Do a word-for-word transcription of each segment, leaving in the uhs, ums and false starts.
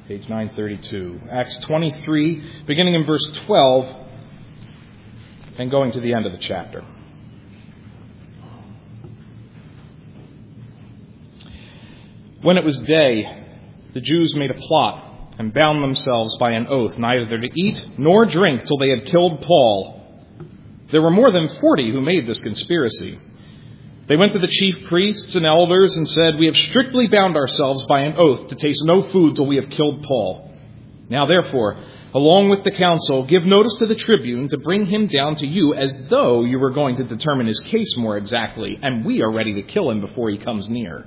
page nine thirty-two. Acts twenty-three, beginning in verse twelve and going to the end of the chapter. When it was day, the Jews made a plot and bound themselves by an oath neither to eat nor drink till they had killed Paul. There were more than forty who made this conspiracy. They went to the chief priests and elders and said, "We have strictly bound ourselves by an oath to taste no food till we have killed Paul. Now therefore, along with the council, give notice to the tribune to bring him down to you as though you were going to determine his case more exactly, and we are ready to kill him before he comes near."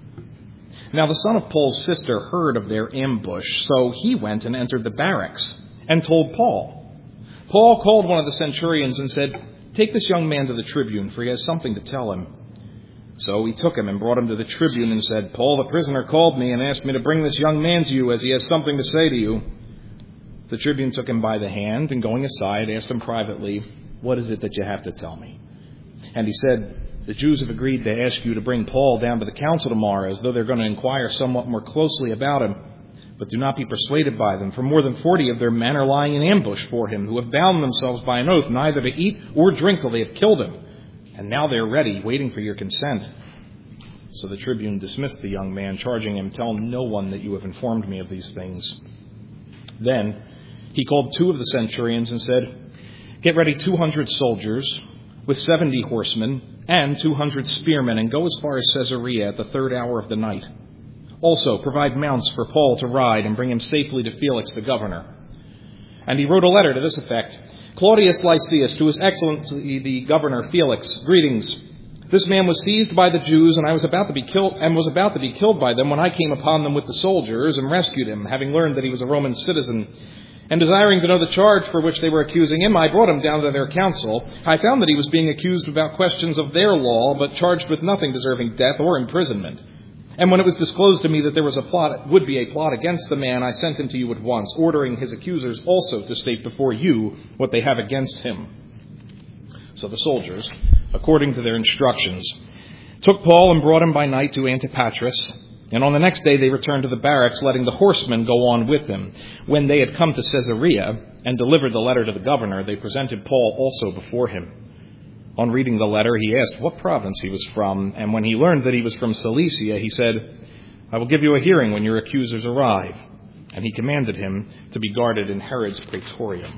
Now the son of Paul's sister heard of their ambush, so he went and entered the barracks and told Paul. Paul called one of the centurions and said, "Take this young man to the tribune, for he has something to tell him." So he took him and brought him to the tribune and said, "Paul the prisoner called me and asked me to bring this young man to you as he has something to say to you." The tribune took him by the hand and going aside asked him privately, "What is it that you have to tell me?" And he said, "The Jews have agreed to ask you to bring Paul down to the council tomorrow as though they're going to inquire somewhat more closely about him. But do not be persuaded by them, for more than forty of their men are lying in ambush for him, who have bound themselves by an oath neither to eat or drink till they have killed him. And now they are ready, waiting for your consent." So the tribune dismissed the young man, charging him, "Tell no one that you have informed me of these things." Then he called two of the centurions and said, "Get ready two hundred soldiers with seventy horsemen and two hundred spearmen, and go as far as Caesarea at the third hour of the night. Also provide mounts for Paul to ride and bring him safely to Felix the governor." And he wrote a letter to this effect: "Claudius Lysias, to His Excellency the Governor Felix, greetings. This man was seized by the Jews, and I was about to be killed, and was about to be killed by them when I came upon them with the soldiers and rescued him, having learned that he was a Roman citizen. And desiring to know the charge for which they were accusing him, I brought him down to their council. I found that he was being accused about questions of their law, but charged with nothing deserving death or imprisonment. And when it was disclosed to me that there was a plot, would be a plot against the man, I sent him to you at once, ordering his accusers also to state before you what they have against him." So the soldiers, according to their instructions, took Paul and brought him by night to Antipatris. And on the next day they returned to the barracks, letting the horsemen go on with him. When they had come to Caesarea and delivered the letter to the governor, they presented Paul also before him. On reading the letter, he asked what province he was from, and when he learned that he was from Cilicia, he said, "I will give you a hearing when your accusers arrive." And he commanded him to be guarded in Herod's praetorium.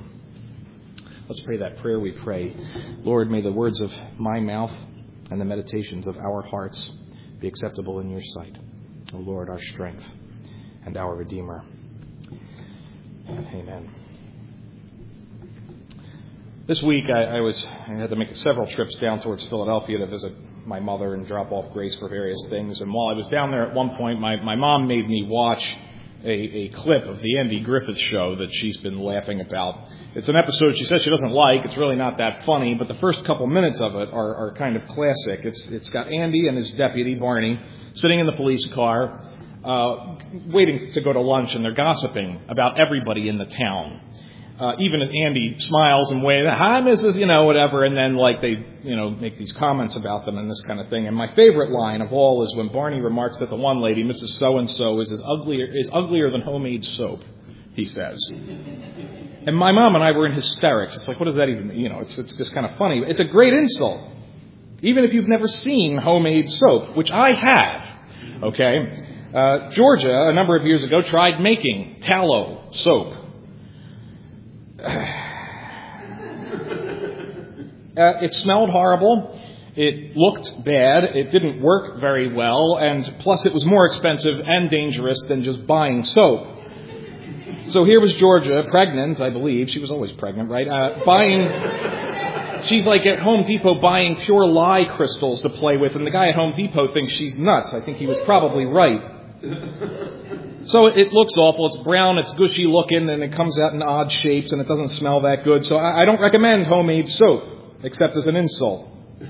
Let's pray that prayer, we pray. Lord, may the words of my mouth and the meditations of our hearts be acceptable in your sight. O Lord, our strength and our Redeemer. Amen. This week I, I was I had to make several trips down towards Philadelphia to visit my mother and drop off Grace for various things. And while I was down there at one point, my, my mom made me watch a, a clip of the Andy Griffith Show that she's been laughing about. It's an episode she says she doesn't like. It's really not that funny, but the first couple minutes of it are, are kind of classic. It's It's got Andy and his deputy, Barney, sitting in the police car, uh, waiting to go to lunch, and they're gossiping about everybody in the town. Uh, even as Andy smiles and waves, "Hi, Missus you know, whatever," and then like they, you know, make these comments about them and this kind of thing. And my favorite line of all is when Barney remarks that the one lady, Missus So-and-so, is as uglier, is uglier than homemade soap, he says. And my mom and I were in hysterics. It's like, what does that even mean? You know, it's, it's just kind of funny. It's a great insult. Even if you've never seen homemade soap, which I have, okay? Uh, Georgia, a number of years ago, tried making tallow soap. Uh, it smelled horrible. It looked bad. It didn't work very well. And plus it was more expensive and dangerous than just buying soap. So here was Georgia, pregnant, I believe. She was always pregnant, right? Uh, buying... She's like at Home Depot buying pure lye crystals to play with, and the guy at Home Depot thinks she's nuts. I think he was probably right. So it looks awful. It's brown, it's gushy looking, and it comes out in odd shapes, and it doesn't smell that good. So I don't recommend homemade soap, except as an insult.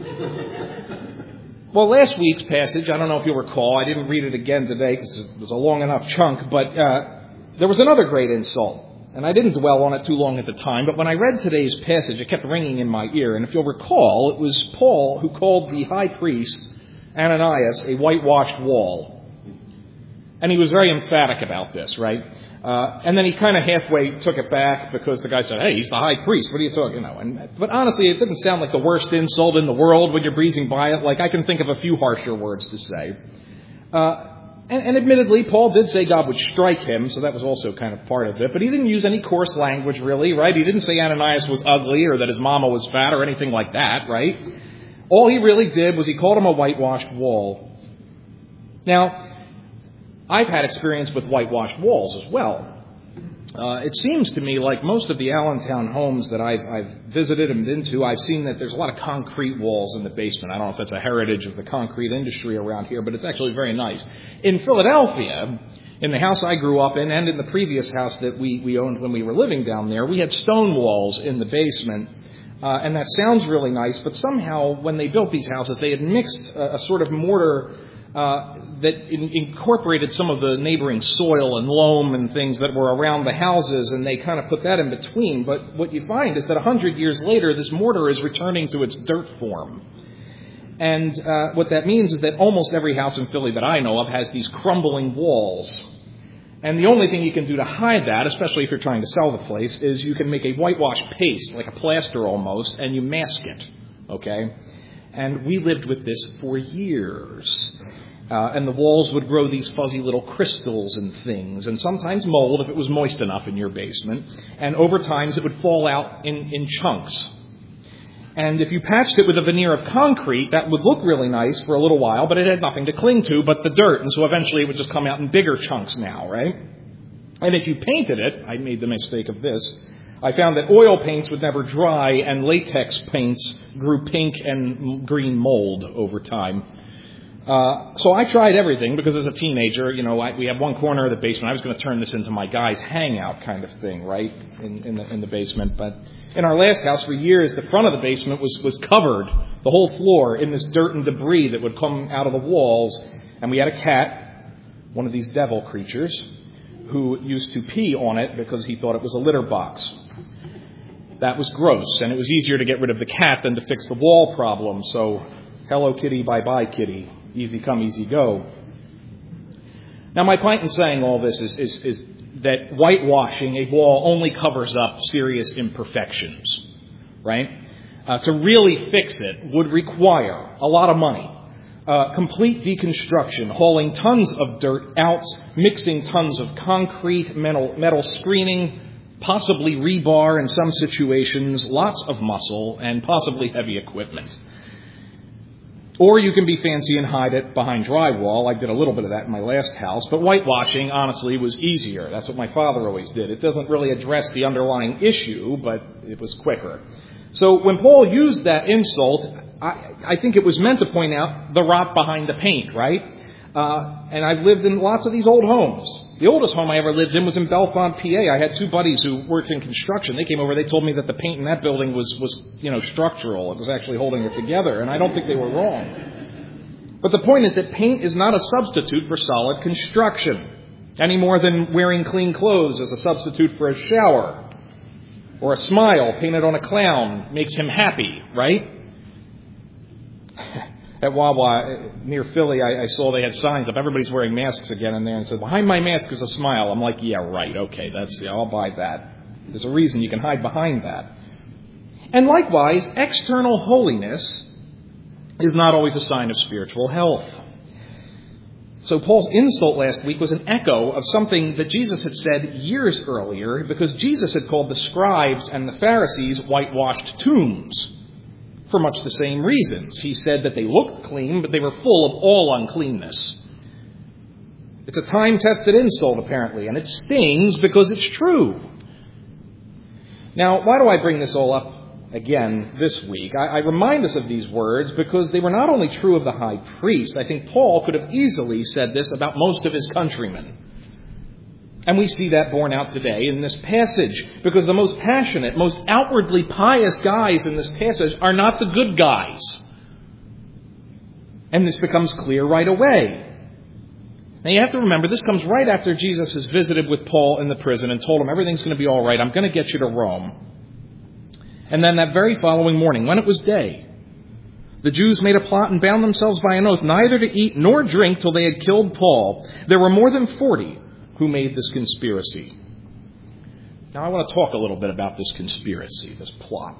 Well, last week's passage, I don't know if you'll recall, I didn't read it again today because it was a long enough chunk, but uh, there was another great insult. And I didn't dwell on it too long at the time, but when I read today's passage, it kept ringing in my ear. And if you'll recall, it was Paul who called the high priest, Ananias, a whitewashed wall. And he was very emphatic about this, right? Uh, and then he kind of halfway took it back because the guy said, hey, he's the high priest. What are you talking about? You know, and, but honestly, it doesn't sound like the worst insult in the world when you're breezing by it. Like, I can think of a few harsher words to say. Uh, and, and admittedly, Paul did say God would strike him, so that was also kind of part of it. But he didn't use any coarse language, really, right? He didn't say Ananias was ugly or that his mama was fat or anything like that, right? All he really did was he called him a whitewashed wall. Now, I've had experience with whitewashed walls as well. Uh, it seems to me like most of the Allentown homes that I've, I've visited and been to, I've seen that there's a lot of concrete walls in the basement. I don't know if that's a heritage of the concrete industry around here, but it's actually very nice. In Philadelphia, in the house I grew up in and in the previous house that we, we owned when we were living down there, we had stone walls in the basement. Uh, and that sounds really nice, but somehow when they built these houses, they had mixed a, a sort of mortar Uh, that in, incorporated some of the neighboring soil and loam and things that were around the houses, and they kind of put that in between. But what you find is that a hundred years later, this mortar is returning to its dirt form. And uh, what that means is that almost every house in Philly that I know of has these crumbling walls. And the only thing you can do to hide that, especially if you're trying to sell the place, is you can make a whitewash paste, like a plaster almost, and you mask it. Okay? And we lived with this for years. Uh, and the walls would grow these fuzzy little crystals and things, and sometimes mold if it was moist enough in your basement. And over time, it would fall out in, in chunks. And if you patched it with a veneer of concrete, that would look really nice for a little while, but it had nothing to cling to but the dirt. And so eventually it would just come out in bigger chunks now, right? And if you painted it, I made the mistake of this, I found that oil paints would never dry, and latex paints grew pink and green mold over time. Uh, so I tried everything because as a teenager, you know, I, we had one corner of the basement. I was going to turn this into my guys' hangout kind of thing, right, in, in, the, in the basement. But in our last house for years, the front of the basement was, was covered, the whole floor, in this dirt and debris that would come out of the walls. And we had a cat, one of these devil creatures, who used to pee on it because he thought it was a litter box. That was gross, and it was easier to get rid of the cat than to fix the wall problem. So, hello kitty, bye-bye kitty. Easy come, easy go. Now, my point in saying all this is, is, is that whitewashing a wall only covers up serious imperfections, right? Uh, to really fix it would require a lot of money, uh, complete deconstruction, hauling tons of dirt out, mixing tons of concrete, metal, metal screening, possibly rebar in some situations, lots of muscle, and possibly heavy equipment. Or you can be fancy and hide it behind drywall. I did a little bit of that in my last house. But whitewashing, honestly, was easier. That's what my father always did. It doesn't really address the underlying issue, but it was quicker. So when Paul used that insult, I, I think it was meant to point out the rot behind the paint, right? Uh, and I've lived in lots of these old homes. The oldest home I ever lived in was in Bellefonte, P A. I had two buddies who worked in construction. They came over. They told me that the paint in that building was, was, you know, structural. It was actually holding it together. And I don't think they were wrong. But the point is that paint is not a substitute for solid construction, any more than wearing clean clothes is a substitute for a shower. Or a smile painted on a clown makes him happy, right? At Wawa near Philly, I, I saw they had signs up. Everybody's wearing masks again in there, and said, "Behind my mask is a smile." I'm like, "Yeah, right. Okay, that's yeah, I'll buy that." There's a reason you can hide behind that. And likewise, external holiness is not always a sign of spiritual health. So Paul's insult last week was an echo of something that Jesus had said years earlier, because Jesus had called the scribes and the Pharisees whitewashed tombs. For much the same reasons. He said that they looked clean, but they were full of all uncleanness. It's a time-tested insult, apparently, and it stings because it's true. Now, why do I bring this all up again this week? I, I remind us of these words because they were not only true of the high priest. I think Paul could have easily said this about most of his countrymen. And we see that borne out today in this passage, because the most passionate, most outwardly pious guys in this passage are not the good guys. And this becomes clear right away. Now you have to remember, this comes right after Jesus has visited with Paul in the prison and told him everything's going to be all right. I'm going to get you to Rome. And then that very following morning, when it was day, The Jews made a plot and bound themselves by an oath neither to eat nor drink till they had killed Paul. There were more than forty who made this conspiracy. Now I want to talk a little bit about this conspiracy, this plot.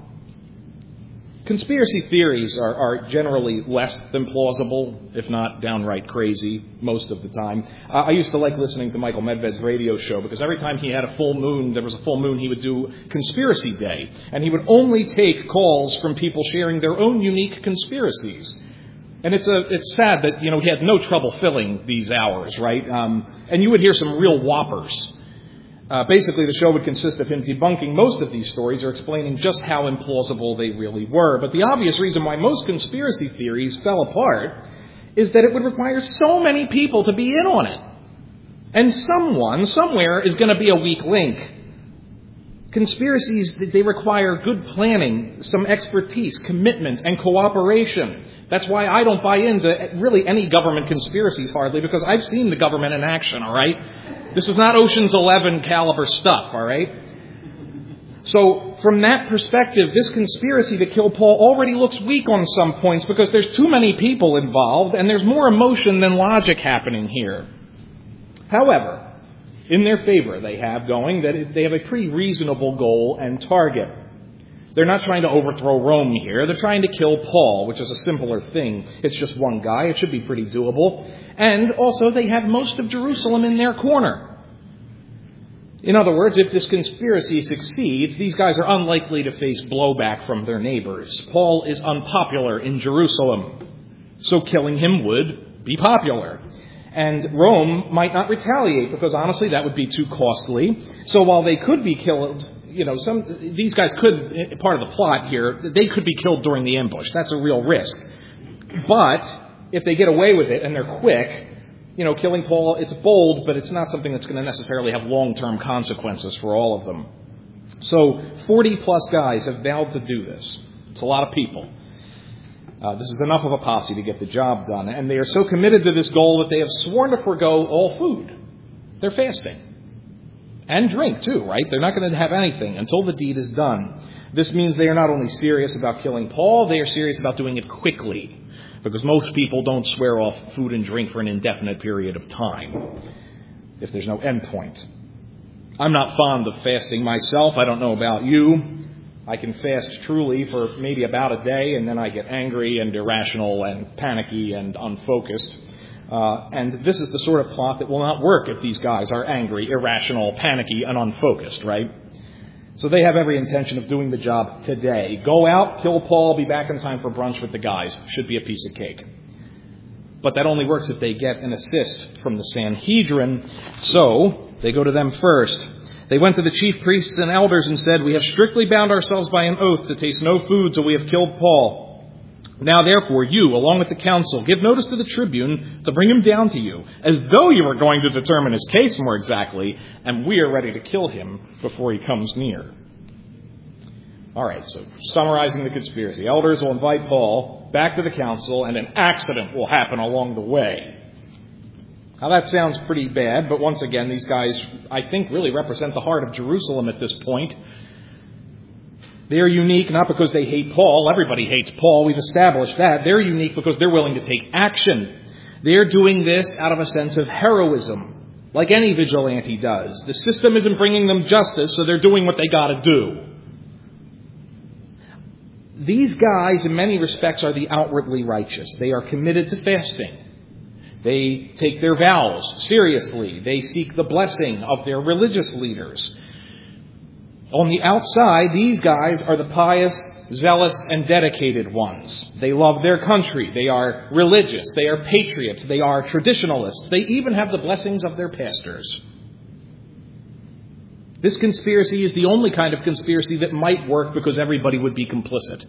Conspiracy theories are, are generally less than plausible, if not downright crazy, most of the time. Uh, I used to like listening to Michael Medved's radio show because every time he had a full moon, there was a full moon, he would do Conspiracy Day. And he would only take calls from people sharing their own unique conspiracies. And it's a it's sad that, you know, he had no trouble filling these hours, right? Um, and you would hear some real whoppers. Uh, basically, the show would consist of him debunking most of these stories or explaining just how implausible they really were. But the obvious reason why most conspiracy theories fell apart is that it would require so many people to be in on it. And someone, somewhere, is going to be a weak link. Conspiracies, they require good planning, some expertise, commitment, and cooperation. That's why I don't buy into really any government conspiracies hardly, because I've seen the government in action, all right? This is not Ocean's Eleven caliber stuff, all right? So from that perspective, this conspiracy to kill Paul already looks weak on some points because there's too many people involved and there's more emotion than logic happening here. However, in their favor, they have going that they have a pretty reasonable goal and target. They're not trying to overthrow Rome here. They're trying to kill Paul, which is a simpler thing. It's just one guy. It should be pretty doable. And also, they have most of Jerusalem in their corner. In other words, if this conspiracy succeeds, these guys are unlikely to face blowback from their neighbors. Paul is unpopular in Jerusalem, so killing him would be popular. And Rome might not retaliate because, honestly, that would be too costly. So while they could be killed, you know, some these guys could, part of the plot here, they could be killed during the ambush. That's a real risk. But if they get away with it and they're quick, you know, killing Paul, it's bold, but it's not something that's going to necessarily have long-term consequences for all of them. So forty-plus guys have vowed to do this. It's a lot of people. Uh, this is enough of a posse to get the job done. And they are so committed to this goal that they have sworn to forego all food. They're fasting. And drink, too, right? They're not going to have anything until the deed is done. This means they are not only serious about killing Paul, they are serious about doing it quickly. Because most people don't swear off food and drink for an indefinite period of time if there's no end point. I'm not fond of fasting myself. I don't know about you. I can fast truly for maybe about a day, and then I get angry and irrational and panicky and unfocused. Uh, and this is the sort of plot that will not work if these guys are angry, irrational, panicky, and unfocused, right? So they have every intention of doing the job today. Go out, kill Paul, be back in time for brunch with the guys. Should be a piece of cake. But that only works if they get an assist from the Sanhedrin. So they go to them first. They went to the chief priests and elders and said, "We have strictly bound ourselves by an oath to taste no food till we have killed Paul. Now, therefore, you, along with the council, give notice to the tribune to bring him down to you, as though you were going to determine his case more exactly, and we are ready to kill him before he comes near." All right, so summarizing the conspiracy. Elders will invite Paul back to the council, and an accident will happen along the way. Now, that sounds pretty bad, but once again, these guys, I think, really represent the heart of Jerusalem at this point. They're unique not because they hate Paul. Everybody hates Paul. We've established that. They're unique because they're willing to take action. They're doing this out of a sense of heroism, like any vigilante does. The system isn't bringing them justice, so they're doing what they got to do. These guys, in many respects, are the outwardly righteous. They are committed to fasting. They take their vows seriously. They seek the blessing of their religious leaders. On the outside, these guys are the pious, zealous, and dedicated ones. They love their country. They are religious. They are patriots. They are traditionalists. They even have the blessings of their pastors. This conspiracy is the only kind of conspiracy that might work because everybody would be complicit.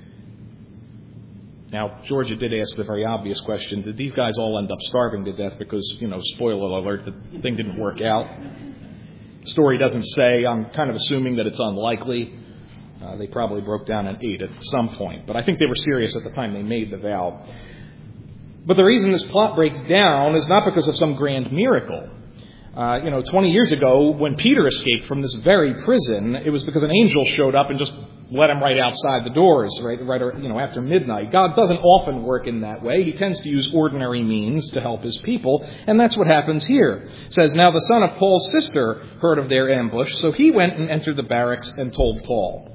Now, Georgia did ask the very obvious question, did these guys all end up starving to death because, you know, spoiler alert, the thing didn't work out? The story doesn't say. I'm kind of assuming that it's unlikely. Uh, they probably broke down and ate at some point. But I think they were serious at the time they made the vow. But the reason this plot breaks down is not because of some grand miracle. Uh, you know, twenty years ago, when Peter escaped from this very prison, it was because an angel showed up and just let him right outside the doors, right, right, you know, after midnight. God doesn't often work in that way. He tends to use ordinary means to help his people, and that's what happens here. It says, now the son of Paul's sister heard of their ambush, so he went and entered the barracks and told Paul.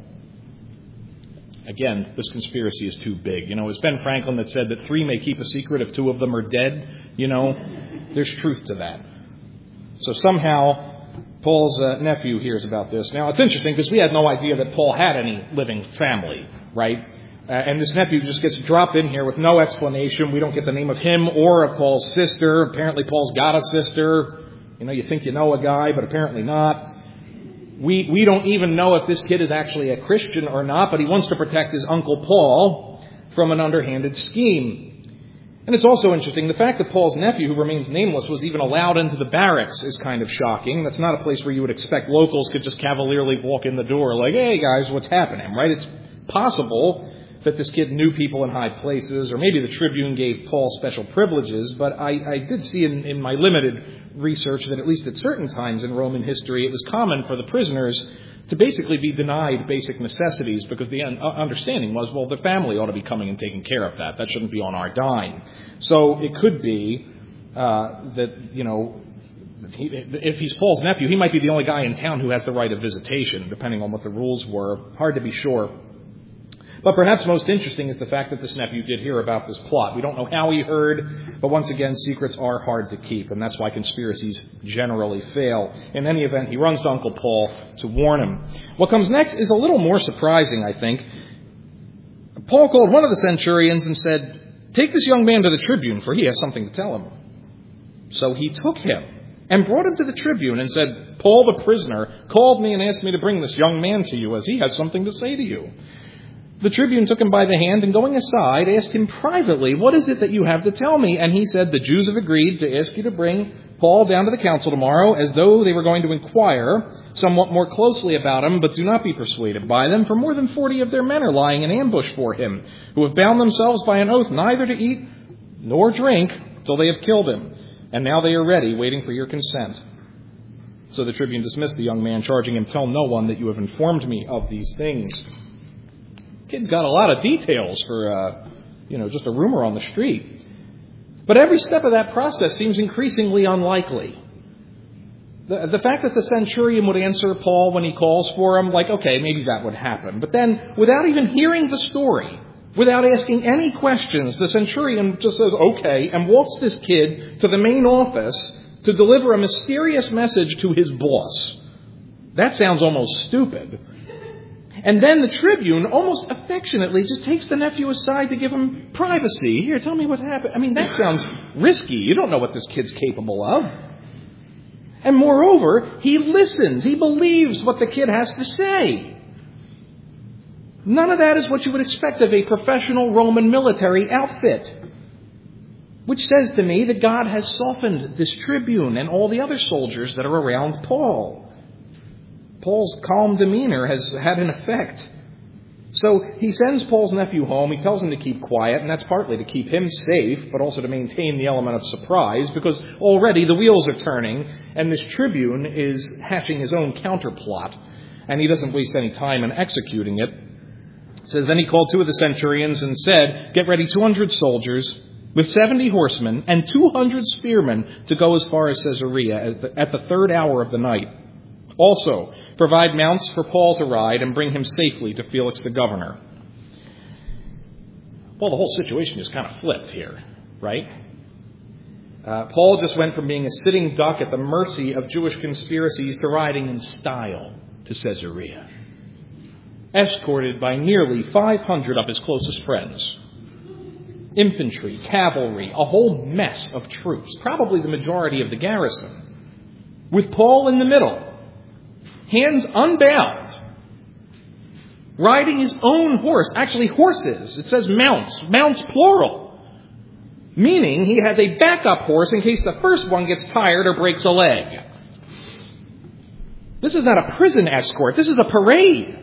Again, this conspiracy is too big. You know, it's Ben Franklin that said that three may keep a secret if two of them are dead. You know, there's truth to that. So somehow Paul's uh, nephew hears about this. Now, it's interesting because we had no idea that Paul had any living family, right? Uh, and this nephew just gets dropped in here with no explanation. We don't get the name of him or of Paul's sister. Apparently, Paul's got a sister. You know, you think you know a guy, but apparently not. We we don't even know if this kid is actually a Christian or not, but he wants to protect his Uncle Paul from an underhanded scheme. And it's also interesting, the fact that Paul's nephew, who remains nameless, was even allowed into the barracks is kind of shocking. That's not a place where you would expect locals could just cavalierly walk in the door like, hey guys, what's happening, right? It's possible that this kid knew people in high places, or maybe the Tribune gave Paul special privileges, but I, I did see in, in my limited research that at least at certain times in Roman history, it was common for the prisoners to basically be denied basic necessities because the understanding was, well, the family ought to be coming and taking care of that. That shouldn't be on our dime. So it could be uh, that, you know, he, if he's Paul's nephew, he might be the only guy in town who has the right of visitation, depending on what the rules were. Hard to be sure. But perhaps most interesting is the fact that this nephew did hear about this plot. We don't know how he heard, but once again, secrets are hard to keep, and that's why conspiracies generally fail. In any event, he runs to Uncle Paul to warn him. What comes next is a little more surprising, I think. Paul called one of the centurions and said, take this young man to the tribune, for he has something to tell him. So he took him and brought him to the tribune and said, Paul the prisoner called me and asked me to bring this young man to you, as he has something to say to you. The tribune took him by the hand and going aside asked him privately, what is it that you have to tell me? And he said, the Jews have agreed to ask you to bring Paul down to the council tomorrow as though they were going to inquire somewhat more closely about him, but do not be persuaded by them, for more than forty of their men are lying in ambush for him, who have bound themselves by an oath neither to eat nor drink till they have killed him. And now they are ready, waiting for your consent. So the tribune dismissed the young man, charging him, tell no one that you have informed me of these things. Kid's got a lot of details for, uh, you know, just a rumor on the street. But every step of that process seems increasingly unlikely. The, the fact that the centurion would answer Paul when he calls for him, like, okay, maybe that would happen. But then, without even hearing the story, without asking any questions, the centurion just says, okay, and walks this kid to the main office to deliver a mysterious message to his boss. That sounds almost stupid. And then the tribune, almost affectionately, just takes the nephew aside to give him privacy. Here, tell me what happened. I mean, that sounds risky. You don't know what this kid's capable of. And moreover, he listens. He believes what the kid has to say. None of that is what you would expect of a professional Roman military outfit. Which says to me that God has softened this tribune and all the other soldiers that are around Paul. Paul's calm demeanor has had an effect. So he sends Paul's nephew home. He tells him to keep quiet, and that's partly to keep him safe, but also to maintain the element of surprise, because already the wheels are turning, and this tribune is hatching his own counterplot, and he doesn't waste any time in executing it. It says, then he called two of the centurions and said, get ready two hundred soldiers with seventy horsemen and two hundred spearmen to go as far as Caesarea at the, at the third hour of the night. Also, provide mounts for Paul to ride and bring him safely to Felix the governor. Well, the whole situation just kind of flipped here, right? Uh, Paul just went from being a sitting duck at the mercy of Jewish conspiracies to riding in style to Caesarea, escorted by nearly five hundred of his closest friends. Infantry, cavalry, a whole mess of troops, probably the majority of the garrison, with Paul in the middle. Hands unbound, riding his own horse, actually horses. It says mounts, mounts plural, meaning he has a backup horse in case the first one gets tired or breaks a leg. This is not a prison escort. This is a parade.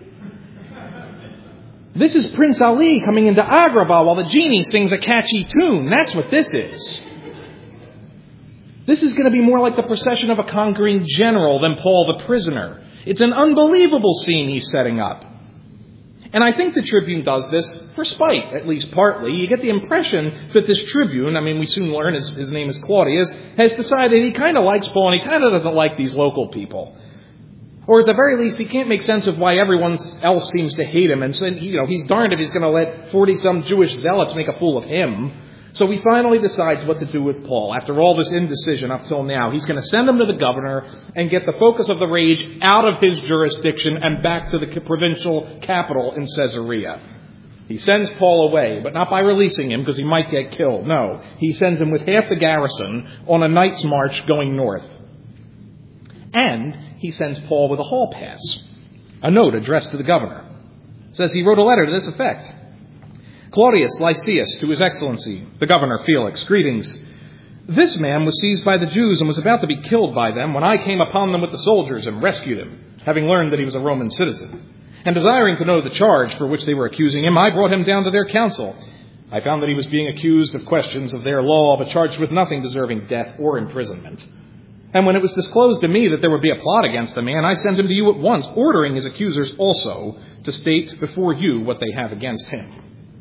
This is Prince Ali coming into Agrabah while the genie sings a catchy tune. That's what this is. This is going to be more like the procession of a conquering general than Paul the prisoner. It's an unbelievable scene he's setting up. And I think the Tribune does this for spite, at least partly. You get the impression that this Tribune, I mean, we soon learn his, his name is Claudius, has decided he kind of likes Paul and he kind of doesn't like these local people. Or at the very least, he can't make sense of why everyone else seems to hate him. And so, you know, he's darned if he's going to let forty-some Jewish zealots make a fool of him. So he finally decides what to do with Paul. After all this indecision up till now, he's going to send him to the governor and get the focus of the rage out of his jurisdiction and back to the provincial capital in Caesarea. He sends Paul away, but not by releasing him because he might get killed. No, he sends him with half the garrison on a night's march going north. And he sends Paul with a hall pass, a note addressed to the governor. It says he wrote a letter to this effect. Claudius Lysias, to His Excellency, the Governor Felix, greetings. This man was seized by the Jews and was about to be killed by them when I came upon them with the soldiers and rescued him, having learned that he was a Roman citizen. And desiring to know the charge for which they were accusing him, I brought him down to their council. I found that he was being accused of questions of their law, but charged with nothing deserving death or imprisonment. And when it was disclosed to me that there would be a plot against the man, I sent him to you at once, ordering his accusers also to state before you what they have against him.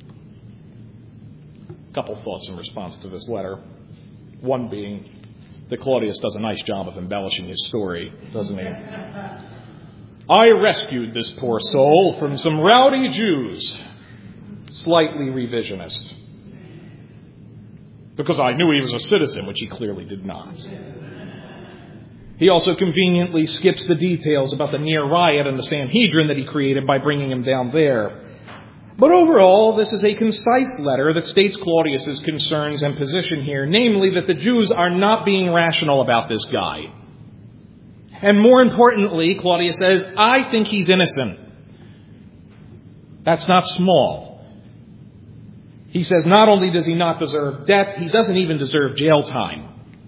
A couple thoughts in response to this letter. One being that Claudius does a nice job of embellishing his story, doesn't he? I rescued this poor soul from some rowdy Jews. Slightly revisionist. Because I knew he was a citizen, which he clearly did not. He also conveniently skips the details about the near riot and the Sanhedrin that he created by bringing him down there. But overall, this is a concise letter that states Claudius's concerns and position here, namely that the Jews are not being rational about this guy. And more importantly, Claudius says, I think he's innocent. That's not small. He says not only does he not deserve death, he doesn't even deserve jail time.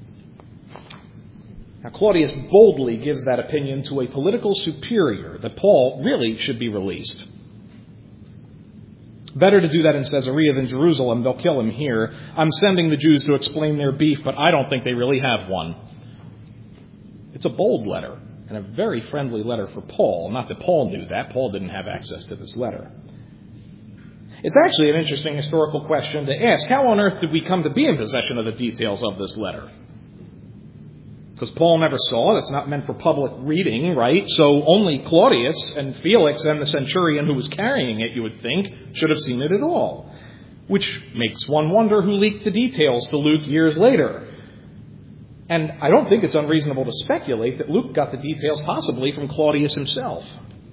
Now, Claudius boldly gives that opinion to a political superior that Paul really should be released. Better to do that in Caesarea than Jerusalem. They'll kill him here. I'm sending the Jews to explain their beef, but I don't think they really have one. It's a bold letter and a very friendly letter for Paul. Not that Paul knew that. Paul didn't have access to this letter. It's actually an interesting historical question to ask. How on earth did we come to be in possession of the details of this letter? Because Paul never saw it. It's not meant for public reading, right? So only Claudius and Felix and the centurion who was carrying it, you would think, should have seen it at all. Which makes one wonder who leaked the details to Luke years later. And I don't think it's unreasonable to speculate that Luke got the details possibly from Claudius himself.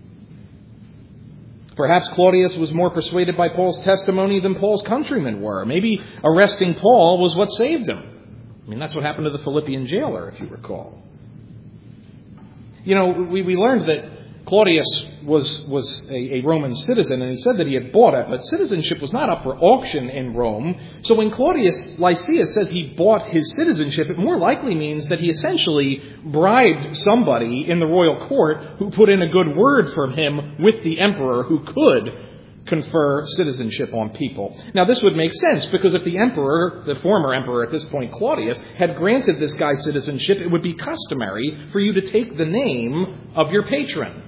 Perhaps Claudius was more persuaded by Paul's testimony than Paul's countrymen were. Maybe arresting Paul was what saved him. I mean, that's what happened to the Philippian jailer, if you recall. You know, we, we learned that Claudius was, was a, a Roman citizen, and he said that he had bought it, but citizenship was not up for auction in Rome. So when Claudius Lysias says he bought his citizenship, it more likely means that he essentially bribed somebody in the royal court who put in a good word for him with the emperor who could confer citizenship on people. Now, this would make sense because if the emperor, the former emperor at this point, Claudius, had granted this guy citizenship, it would be customary for you to take the name of your patron.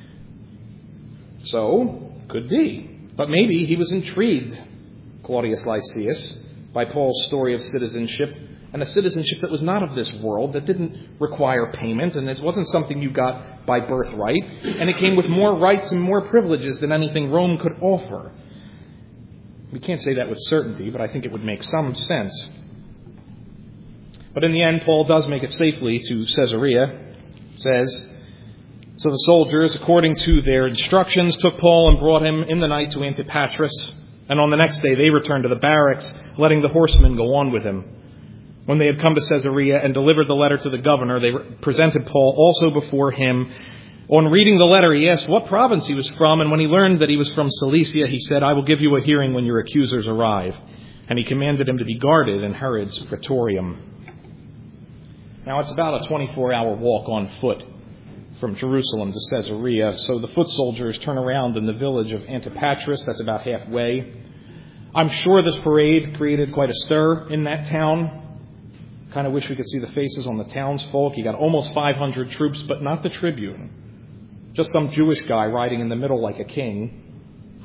So, could be. But maybe he was intrigued, Claudius Lysias, by Paul's story of citizenship, and a citizenship that was not of this world, that didn't require payment, and it wasn't something you got by birthright, and it came with more rights and more privileges than anything Rome could offer. We can't say that with certainty, but I think it would make some sense. But in the end, Paul does make it safely to Caesarea. It says, so the soldiers, according to their instructions, took Paul and brought him in the night to Antipatris, and on the next day they returned to the barracks, letting the horsemen go on with him. When they had come to Caesarea and delivered the letter to the governor, they presented Paul also before him. On reading the letter, he asked what province he was from, and when he learned that he was from Cilicia, he said, I will give you a hearing when your accusers arrive. And he commanded him to be guarded in Herod's praetorium. Now, it's about a twenty-four hour walk on foot from Jerusalem to Caesarea, so the foot soldiers turn around in the village of Antipatris. That's about halfway. I'm sure this parade created quite a stir in that town. Kind of wish we could see the faces on the townsfolk. You got almost five hundred troops, but not the tribune. Just some Jewish guy riding in the middle like a king.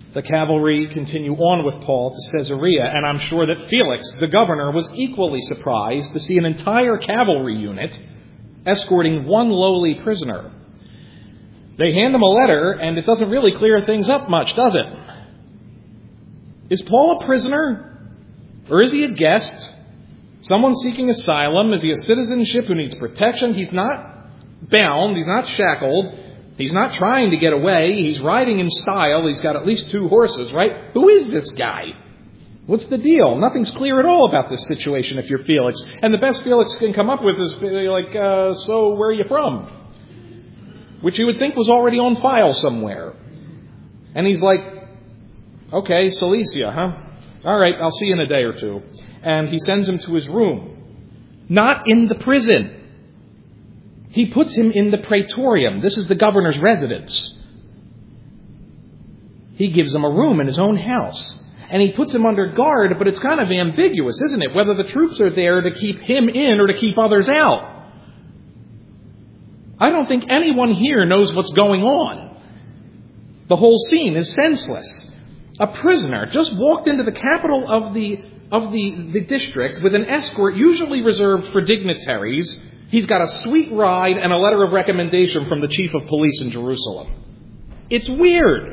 The cavalry continue on with Paul to Caesarea, and I'm sure that Felix, the governor, was equally surprised to see an entire cavalry unit escorting one lowly prisoner. They hand him a letter, and it doesn't really clear things up much, does it? Is Paul a prisoner? Or is he a guest? Someone seeking asylum? Is he a citizenship who needs protection? He's not bound. He's not shackled. He's not trying to get away. He's riding in style. He's got at least two horses, right? Who is this guy? What's the deal? Nothing's clear at all about this situation if you're Felix. And the best Felix can come up with is like, uh, so where are you from? Which you would think was already on file somewhere. And he's like, okay, Cilicia, huh? All right, I'll see you in a day or two. And he sends him to his room. Not in the prison. He puts him in the praetorium. This is the governor's residence. He gives him a room in his own house. And he puts him under guard, but it's kind of ambiguous, isn't it? Whether the troops are there to keep him in or to keep others out. I don't think anyone here knows what's going on. The whole scene is senseless. A prisoner just walked into the capital of the, of the, the district with an escort usually reserved for dignitaries. He's got a sweet ride and a letter of recommendation from the chief of police in Jerusalem. It's weird.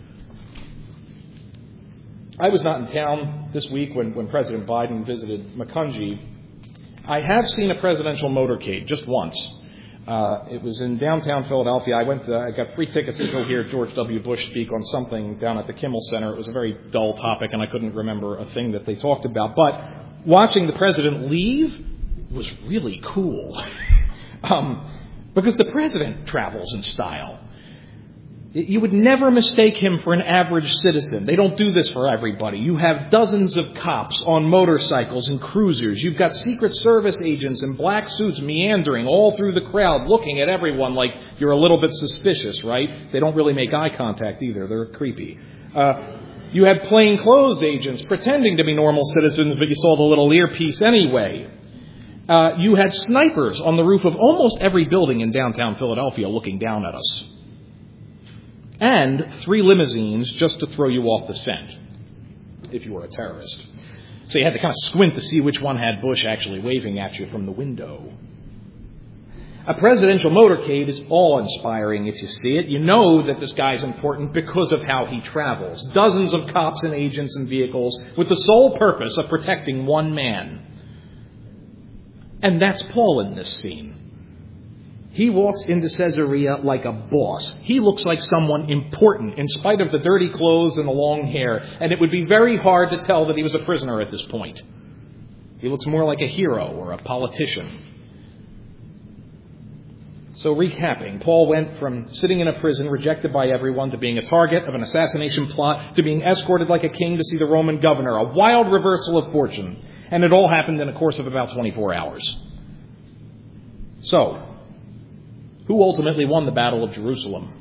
I was not in town this week when, when President Biden visited Macungie. I have seen a presidential motorcade just once. Uh, it was in downtown Philadelphia. I went. To, I got free tickets to go hear George W. Bush speak on something down at the Kimmel Center. It was a very dull topic, and I couldn't remember a thing that they talked about. But watching the president leave was really cool. um, because the president travels in style. You would never mistake him for an average citizen. They don't do this for everybody. You have dozens of cops on motorcycles and cruisers. You've got Secret Service agents in black suits meandering all through the crowd, looking at everyone like you're a little bit suspicious, right? They don't really make eye contact either. They're creepy. Uh, you had plainclothes agents pretending to be normal citizens, but you saw the little earpiece anyway. Uh, you had snipers on the roof of almost every building in downtown Philadelphia looking down at us. And three limousines just to throw you off the scent, if you were a terrorist. So you had to kind of squint to see which one had Bush actually waving at you from the window. A presidential motorcade is awe-inspiring if you see it. You know that this guy's important because of how he travels. Dozens of cops and agents and vehicles with the sole purpose of protecting one man. And that's Paul in this scene. He walks into Caesarea like a boss. He looks like someone important in spite of the dirty clothes and the long hair. And it would be very hard to tell that he was a prisoner at this point. He looks more like a hero or a politician. So recapping, Paul went from sitting in a prison rejected by everyone to being a target of an assassination plot to being escorted like a king to see the Roman governor. A wild reversal of fortune. And it all happened in a course of about twenty-four hours. So, who ultimately won the Battle of Jerusalem?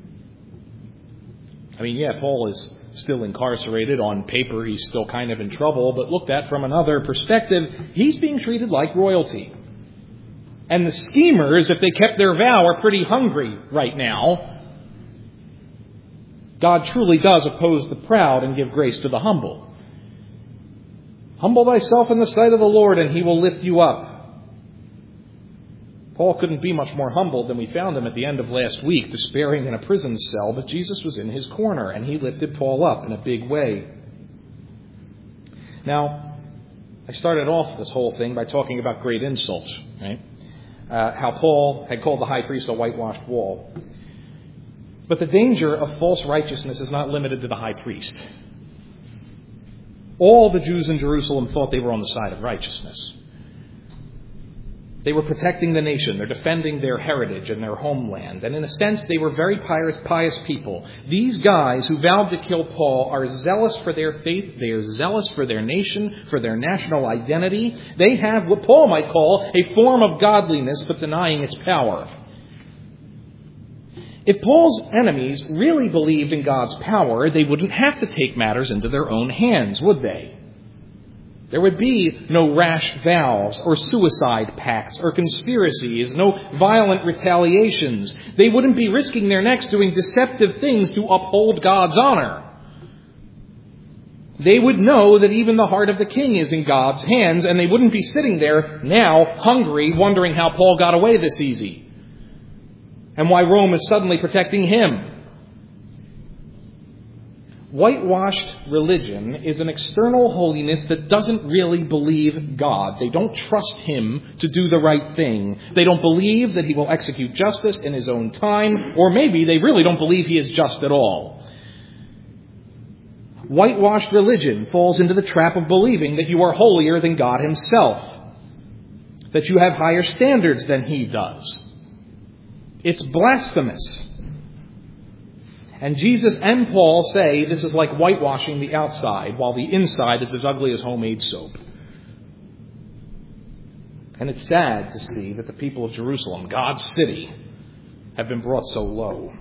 I mean, yeah, Paul is still incarcerated. On paper, he's still kind of in trouble. But looked at from another perspective, he's being treated like royalty. And the schemers, if they kept their vow, are pretty hungry right now. God truly does oppose the proud and give grace to the humble. Humble thyself in the sight of the Lord, and he will lift you up. Paul couldn't be much more humbled than we found him at the end of last week, despairing in a prison cell, but Jesus was in his corner, and he lifted Paul up in a big way. Now, I started off this whole thing by talking about great insults, right? Uh, how Paul had called the high priest a whitewashed wall. But the danger of false righteousness is not limited to the high priest. All the Jews in Jerusalem thought they were on the side of righteousness. They were protecting the nation. They're defending their heritage and their homeland. And in a sense, they were very pious, pious people. These guys who vowed to kill Paul are zealous for their faith. They are zealous for their nation, for their national identity. They have what Paul might call a form of godliness, but denying its power. If Paul's enemies really believed in God's power, they wouldn't have to take matters into their own hands, would they? There would be no rash vows or suicide pacts or conspiracies, no violent retaliations. They wouldn't be risking their necks doing deceptive things to uphold God's honor. they would know that even the heart of the king is in God's hands, and they wouldn't be sitting there now, hungry, wondering how Paul got away this easy, and why Rome is suddenly protecting him. Whitewashed religion is an external holiness that doesn't really believe God. They don't trust Him to do the right thing. They don't believe that He will execute justice in His own time, or maybe they really don't believe He is just at all. Whitewashed religion falls into the trap of believing that you are holier than God Himself, that you have higher standards than He does. It's blasphemous. And Jesus and Paul say this is like whitewashing the outside, while the inside is as ugly as homemade soap. And it's sad to see that the people of Jerusalem, God's city, have been brought so low.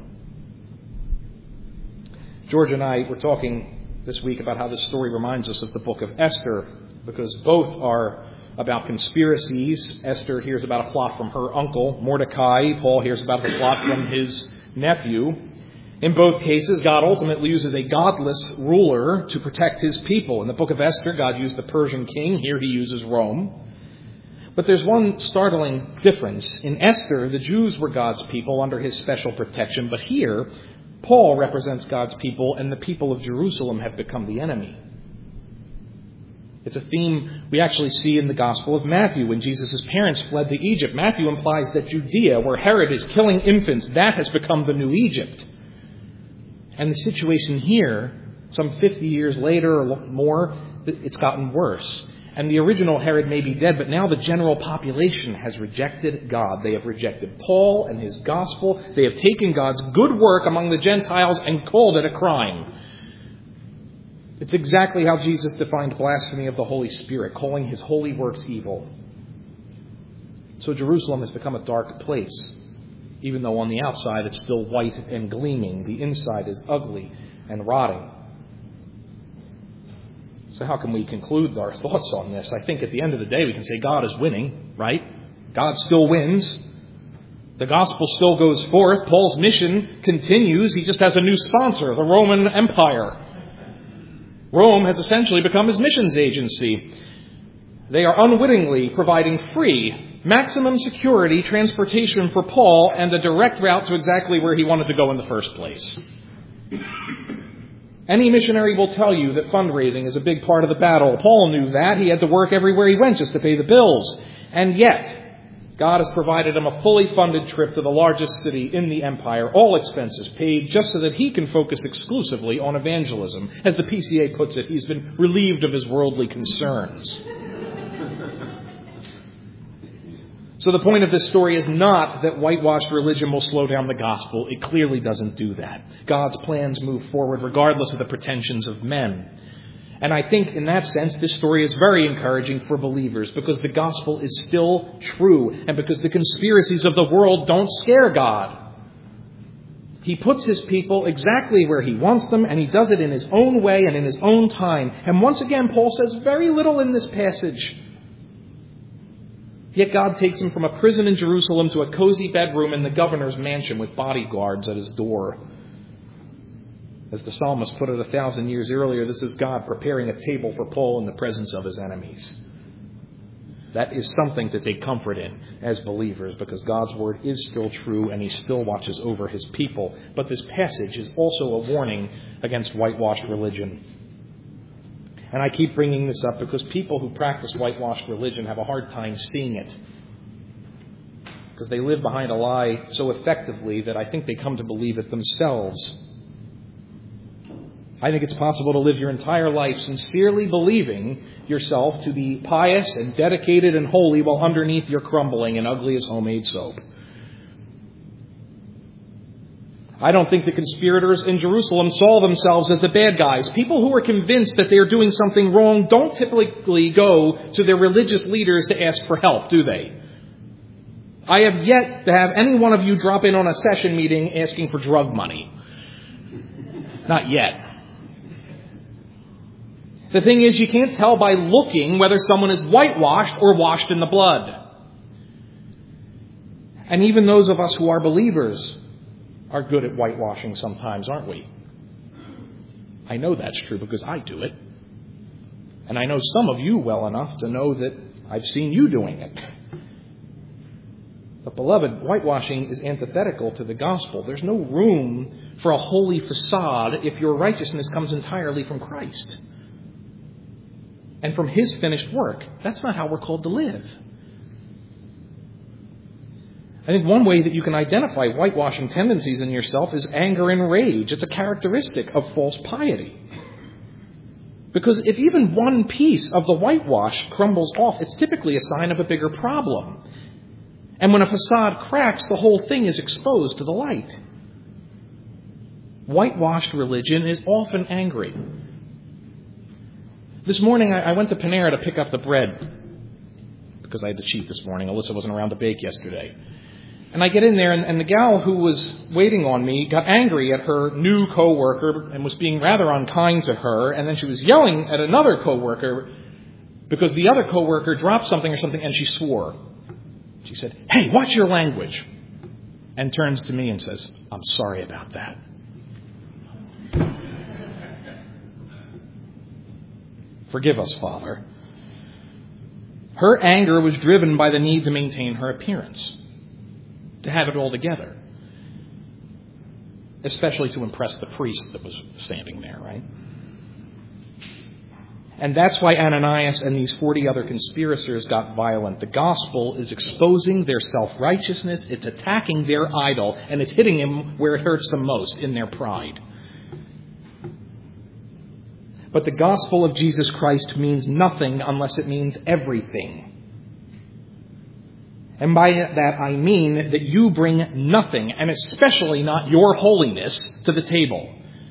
George and I were talking this week about how this story reminds us of the book of Esther, because both are about conspiracies. Esther hears about a plot from her uncle, Mordecai. Paul hears about the plot from his nephew. In both cases, God ultimately uses a godless ruler to protect His people. In the book of Esther, God used the Persian king. Here He uses Rome. But there's one startling difference. In Esther, the Jews were God's people under His special protection. But here, Paul represents God's people, and the people of Jerusalem have become the enemy. It's a theme we actually see in the Gospel of Matthew when Jesus' parents fled to Egypt. Matthew implies that Judea, where Herod is killing infants, that has become the new Egypt. And the situation here, some fifty years later or more, it's gotten worse. And the original Herod may be dead, but now the general population has rejected God. They have rejected Paul and his gospel. They have taken God's good work among the Gentiles and called it a crime. It's exactly how Jesus defined blasphemy of the Holy Spirit, calling His holy works evil. So Jerusalem has become a dark place. Even though on the outside it's still white and gleaming, the inside is ugly and rotting. So how can we conclude our thoughts on this? I think at the end of the day we can say God is winning, right? God still wins. The gospel still goes forth. Paul's mission continues. He just has a new sponsor, the Roman Empire. Rome has essentially become his missions agency. They are unwittingly providing free, maximum security transportation for Paul and a direct route to exactly where he wanted to go in the first place. Any missionary will tell you that fundraising is a big part of the battle. Paul knew that. He had to work everywhere he went just to pay the bills. And yet, God has provided him a fully funded trip to the largest city in the empire, all expenses paid, just so that he can focus exclusively on evangelism. As the P C A puts it, he's been relieved of his worldly concerns. So the point of this story is not that whitewashed religion will slow down the gospel. It clearly doesn't do that. God's plans move forward regardless of the pretensions of men. And I think in that sense, this story is very encouraging for believers because the gospel is still true and because the conspiracies of the world don't scare God. He puts His people exactly where He wants them, and He does it in His own way and in His own time. And once again, Paul says very little in this passage. Yet God takes him from a prison in Jerusalem to a cozy bedroom in the governor's mansion with bodyguards at his door. As the psalmist put it a thousand years earlier, this is God preparing a table for Paul in the presence of his enemies. That is something to take comfort in as believers, because God's word is still true and He still watches over His people. But this passage is also a warning against whitewashed religion. And I keep bringing this up because people who practice whitewashed religion have a hard time seeing it. Because they live behind a lie so effectively that I think they come to believe it themselves. I think it's possible to live your entire life sincerely believing yourself to be pious and dedicated and holy while underneath you're crumbling and ugly as homemade soap. I don't think the conspirators in Jerusalem saw themselves as the bad guys. People who are convinced that they are doing something wrong don't typically go to their religious leaders to ask for help, do they? I have yet to have any one of you drop in on a session meeting asking for drug money. Not yet. The thing is, you can't tell by looking whether someone is whitewashed or washed in the blood. And even those of us who are believers are good at whitewashing sometimes, aren't we? I know that's true because I do it. And I know some of you well enough to know that I've seen you doing it. But beloved, whitewashing is antithetical to the gospel. There's no room for a holy facade if your righteousness comes entirely from Christ and from His finished work. That's not how we're called to live. I think one way that you can identify whitewashing tendencies in yourself is anger and rage. It's a characteristic of false piety. Because if even one piece of the whitewash crumbles off, it's typically a sign of a bigger problem. And when a facade cracks, the whole thing is exposed to the light. Whitewashed religion is often angry. This morning I went to Panera to pick up the bread because I had to cheat this morning. Alyssa wasn't around to bake yesterday. And I get in there, and, and the gal who was waiting on me got angry at her new coworker and was being rather unkind to her. And then she was yelling at another coworker because the other coworker dropped something or something, and she swore. She said, "Hey, watch your language," and turns to me and says, "I'm sorry about that." Forgive us, Father. Her anger was driven by the need to maintain her appearance, to have it all together, especially to impress the priest that was standing there, right? And that's why Ananias and these forty other conspirators got violent. The gospel is exposing their self-righteousness, it's attacking their idol, and it's hitting them where it hurts them most, in their pride. But the gospel of Jesus Christ means nothing unless it means everything. And by that I mean that you bring nothing, and especially not your holiness, to the table.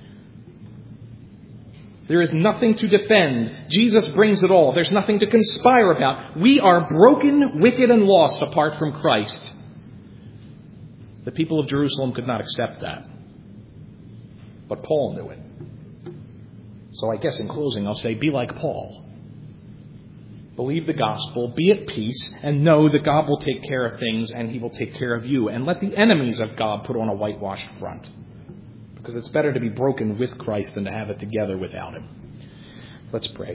There is nothing to defend. Jesus brings it all. There's nothing to conspire about. We are broken, wicked, and lost apart from Christ. The people of Jerusalem could not accept that. But Paul knew it. So I guess in closing I'll say, be like Paul. Believe the gospel, be at peace, and know that God will take care of things and He will take care of you. And let the enemies of God put on a whitewashed front. Because it's better to be broken with Christ than to have it together without Him. Let's pray.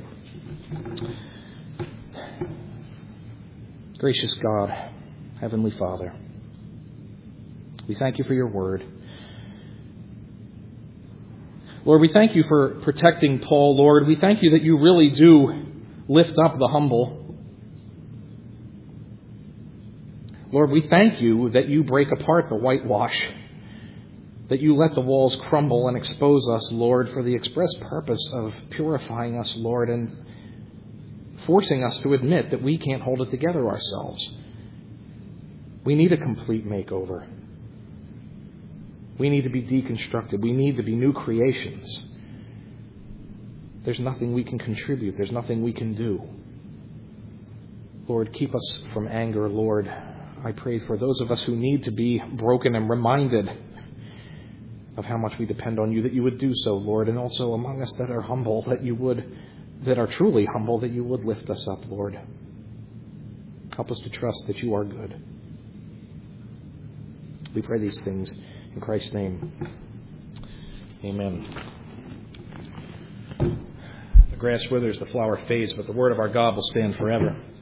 Gracious God, Heavenly Father, we thank You for Your word. Lord, we thank You for protecting Paul, Lord. We thank You that You really do lift up the humble. Lord, we thank You that You break apart the whitewash, that You let the walls crumble and expose us, Lord, for the express purpose of purifying us, Lord, and forcing us to admit that we can't hold it together ourselves. We need a complete makeover. We need to be deconstructed. We need to be new creations. There's nothing we can contribute. There's nothing we can do. Lord, keep us from anger, Lord. I pray for those of us who need to be broken and reminded of how much we depend on You, that You would do so, Lord. And also among us that are humble, that You would, that are truly humble, that You would lift us up, Lord. Help us to trust that You are good. We pray these things in Christ's name. Amen. The grass withers, the flower fades, but the word of our God will stand forever.